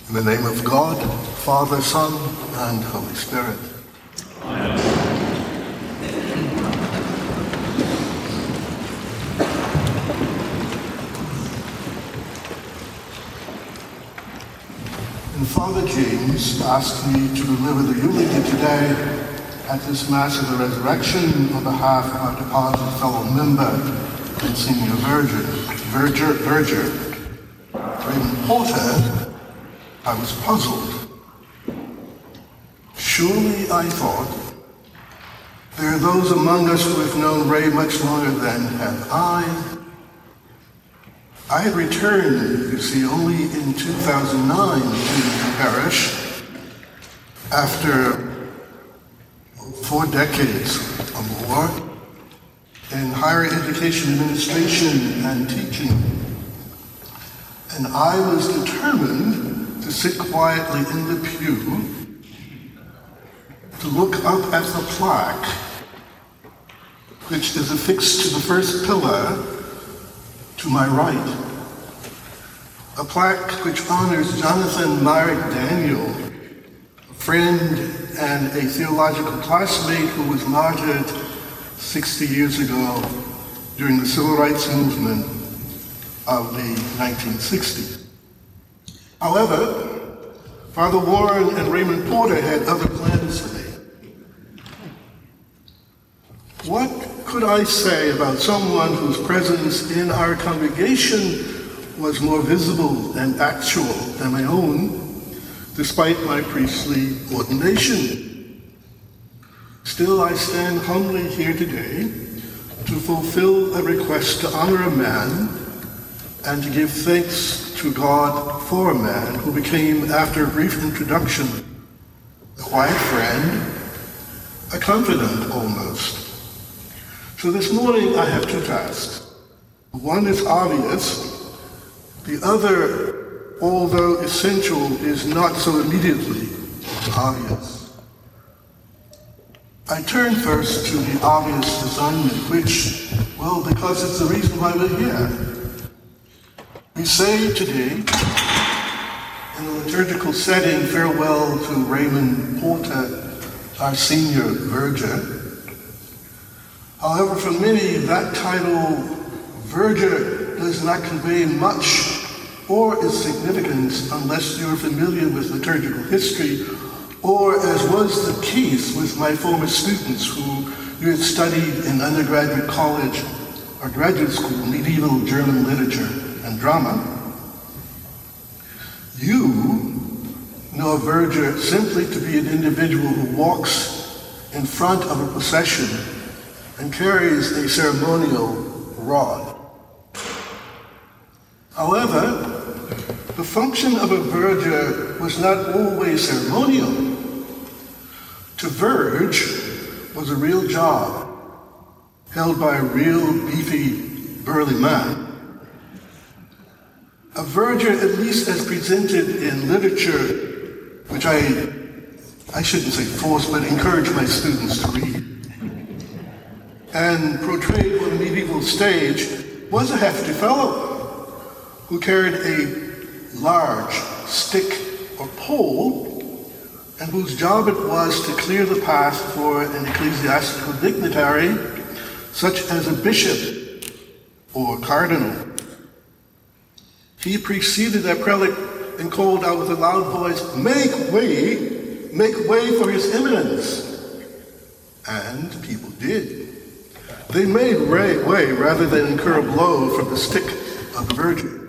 In the name of God, Father, Son, and Holy Spirit. Amen. And Father James asked me to deliver the eulogy today at this Mass of the Resurrection on behalf of our departed fellow member and senior verger, Raymond Porter. I was puzzled. Surely, I thought, there are those among us who have known Ray much longer than have I. I had returned, you see, only in 2009 to the parish after 4 decades or more in higher education administration and teaching. And I was determined to sit quietly in the pew, to look up at the plaque, which is affixed to the first pillar to my right. A plaque which honors Jonathan Myrick Daniel, a friend and a theological classmate who was martyred 60 years ago during the civil rights movement of the 1960s. However, Father Warren and Raymond Porter had other plans for me. What could I say about someone whose presence in our congregation was more visible and actual than my own, despite my priestly ordination? Still, I stand humbly here today to fulfill a request to honor a man and to give thanks to God for a man who became, after a brief introduction, a quiet friend, a confidant almost. So this morning I have 2 tasks. One is obvious, the other, although essential, is not so immediately obvious. I turn first to the obvious assignment, which, well, because it's the reason why we're here. We say today, in a liturgical setting, farewell to Raymond Porter, our senior verger. However, for many, that title, verger, does not convey much or its significance unless you're familiar with liturgical history, or as was the case with my former students who you had studied in undergraduate college or graduate school, medieval German literature and drama. You know a verger simply to be an individual who walks in front of a procession and carries a ceremonial rod. However, the function of a verger was not always ceremonial. To verge was a real job held by a real beefy, burly man. A verger, at least as presented in literature, which I shouldn't say force, but encourage my students to read, and portrayed on the medieval stage, was a hefty fellow who carried a large stick or pole and whose job it was to clear the path for an ecclesiastical dignitary, such as a bishop or cardinal. He preceded that prelate and called out with a loud voice, make way for his eminence. And people did. They made way rather than incur a blow from the stick of the verger.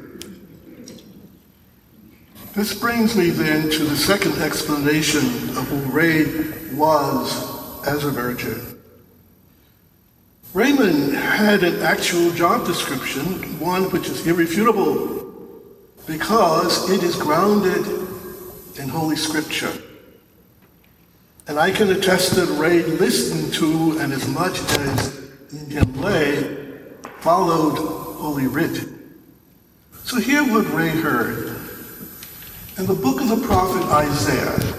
This brings me then to the second explanation of who Ray was as a verger. Raymond had an actual job description, one which is irrefutable, because it is grounded in Holy Scripture. And I can attest that Ray listened to, and as much as Indian lay, followed Holy Writ. So hear what Ray heard. In the book of the prophet Isaiah,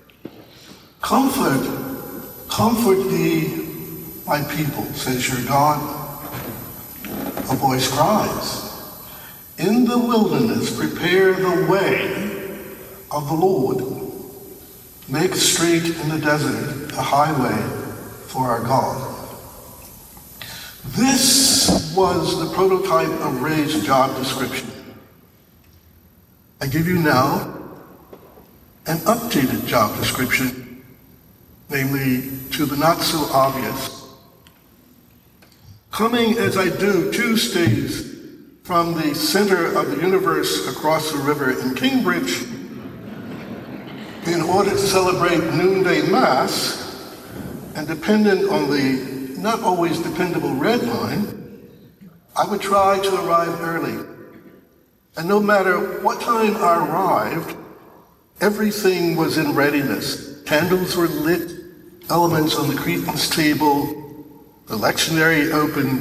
comfort thee, my people, says your God. A voice cries, in the wilderness prepare the way of the Lord. Make straight in the desert a highway for our God. This was the prototype of Ray's job description. I give you now an updated job description, namely to the not so obvious. Coming as I do Tuesdays from the center of the universe across the river in Cambridge, in order to celebrate noonday mass, and dependent on the not always dependable red line, I would try to arrive early. And no matter what time I arrived, everything was in readiness. Candles were lit, elements on the cretins table, the lectionary opened.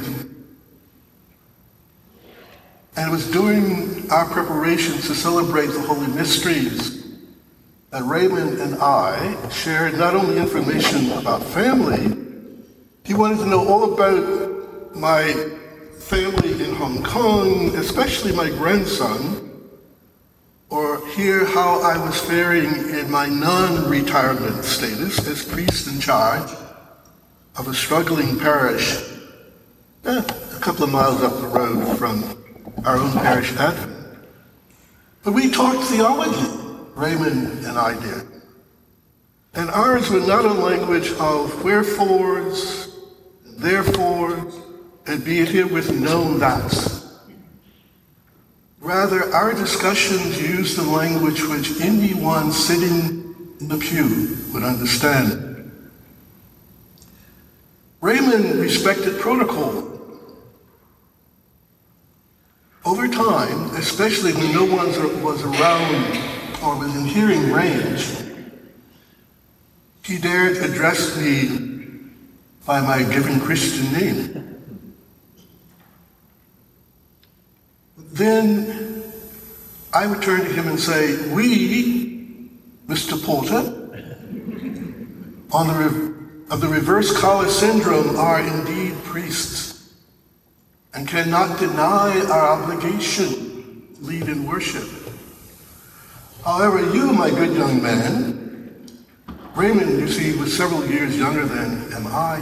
And it was during our preparations to celebrate the Holy Mysteries that Raymond and I shared not only information about family, he wanted to know all about my family in Hong Kong, especially my grandson, or hear how I was faring in my non-retirement status as priest in charge of a struggling parish a couple of miles up the road from our own parish Advent. But we talked theology, Raymond and I did. And ours was not a language of wherefores, therefores, and be it herewith known that's. Rather, our discussions used the language which anyone sitting in the pew would understand. Raymond respected protocol. Over time, especially when no one was around or was in hearing range, he dared address me by my given Christian name. Then I would turn to him and say, "We, Mr. Porter, of the reverse collar syndrome are indeed priests and cannot deny our obligation to lead in worship. However, you, my good young man," Raymond, you see, was several years younger than am I,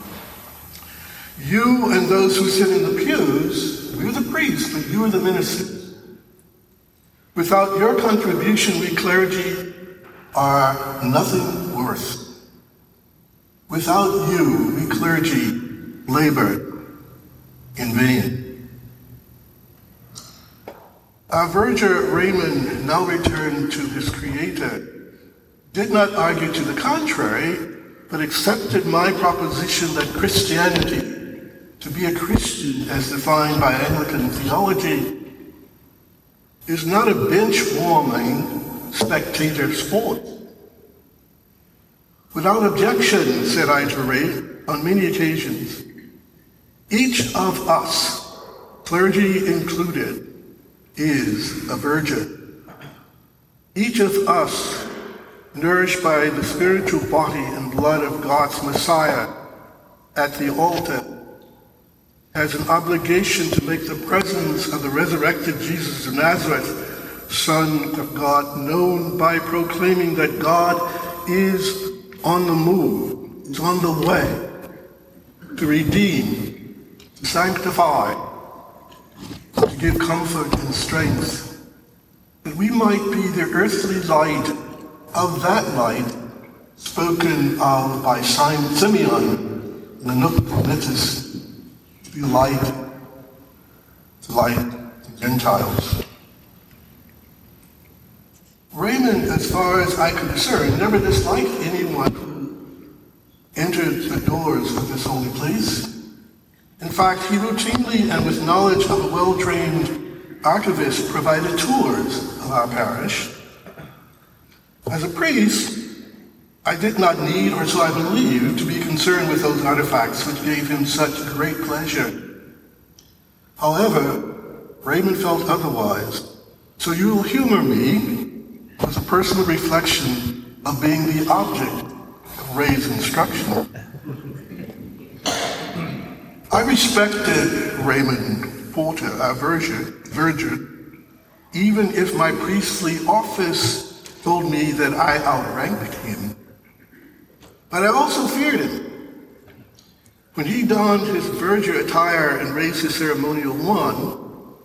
"you and those who sit in the pews, we're the priests, but you are the ministers. Without your contribution, we clergy are nothing worth. Without you, we clergy labor in vain." Our verger Raymond, now returned to his Creator, did not argue to the contrary, but accepted my proposition that Christianity, to be a Christian as defined by Anglican theology, is not a bench-warming spectator sport. Without objection, said I to Ray on many occasions, each of us, clergy included, is a virgin. Each of us, nourished by the spiritual body and blood of God's Messiah at the altar, has an obligation to make the presence of the resurrected Jesus of Nazareth, Son of God, known by proclaiming that God is on the move, is on the way to redeem, to sanctify, to give comfort and strength, that we might be the earthly light of that light spoken of by Simeon in the Nunc Dimittis, to be light to Gentiles. Raymond, as far as I could discern, never disliked anyone who entered the doors of this holy place. In fact, he routinely and with knowledge of a well-trained archivist provided tours of our parish. As a priest, I did not need, or so I believed, to be concerned with those artifacts which gave him such great pleasure. However, Raymond felt otherwise, so you will humor me with a personal reflection of being the object of Ray's instruction. I respected Raymond Porter, our verger, even if my priestly office told me that I outranked him. But I also feared him. When he donned his verger attire and raised his ceremonial wand,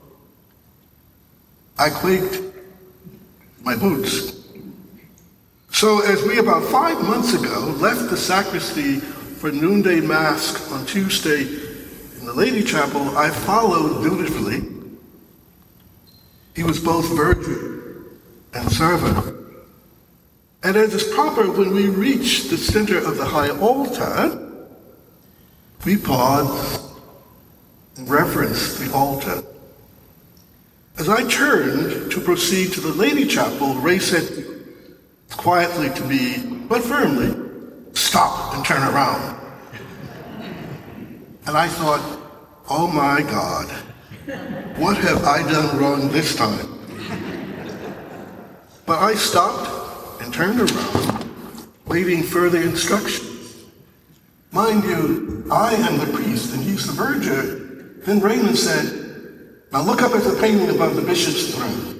I quaked my boots. So as we about 5 months ago left the sacristy for noonday mass on Tuesday in the Lady Chapel, I followed dutifully. He was both verger and servant. And as is proper, when we reached the center of the high altar, we paused and reverenced the altar. As I turned to proceed to the Lady Chapel, Ray said quietly to me, but firmly, "Stop and turn around." And I thought, oh my God, what have I done wrong this time? But I stopped and turned around, waiting further instructions. Mind you, I am the priest and he's the verger. Then Raymond said, "Now look up at the painting above the bishop's throne."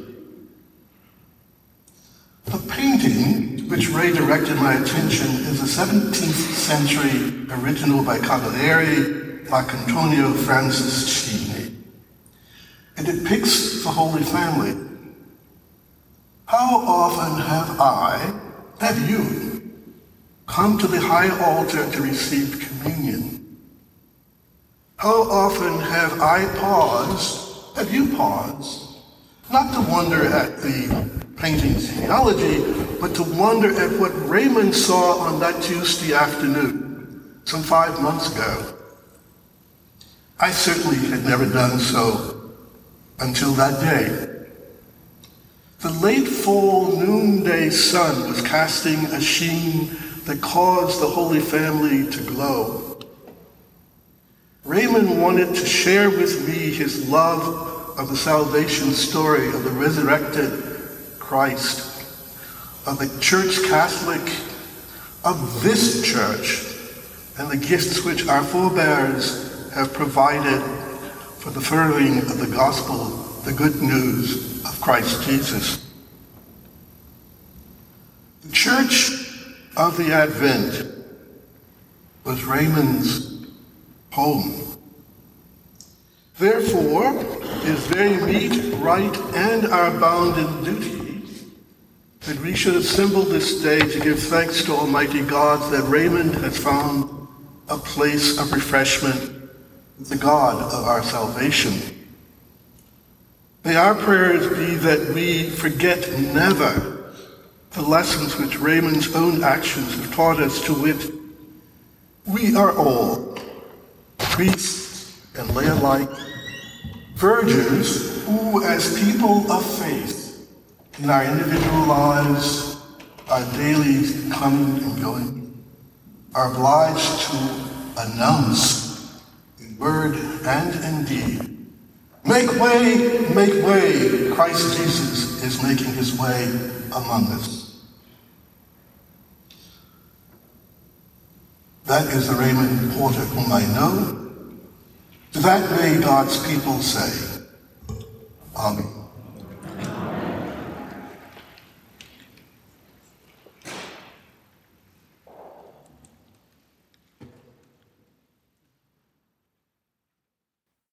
The painting to which Ray directed my attention is a 17th century original by Cavalieri, Marcantonio Francis Cini. It depicts the Holy Family. How often have you, come to the high altar to receive communion? How often have you paused, not to wonder at the painting's theology, but to wonder at what Raymond saw on that Tuesday afternoon, some 5 months ago? I certainly had never done so until that day. The late fall noonday sun was casting a sheen that caused the Holy Family to glow. Raymond wanted to share with me his love of the salvation story of the resurrected Christ, of the Church Catholic, of this church, and the gifts which our forebears have provided for the furthering of the gospel, the good news of Christ Jesus. The Church of the Advent was Raymond's home. Therefore, it is very meet, right, and our bounden duty that we should assemble this day to give thanks to Almighty God that Raymond has found a place of refreshment with the God of our salvation. May our prayers be that we forget never the lessons which Raymond's own actions have taught us, to wit, we are all, priests and lay alike, vergers who, as people of faith, in our individual lives, our daily coming and going, are obliged to announce in word and in deed, make way, Christ Jesus is making his way among us. That is the Raymond Porter whom I know. To that may God's people say, Amen.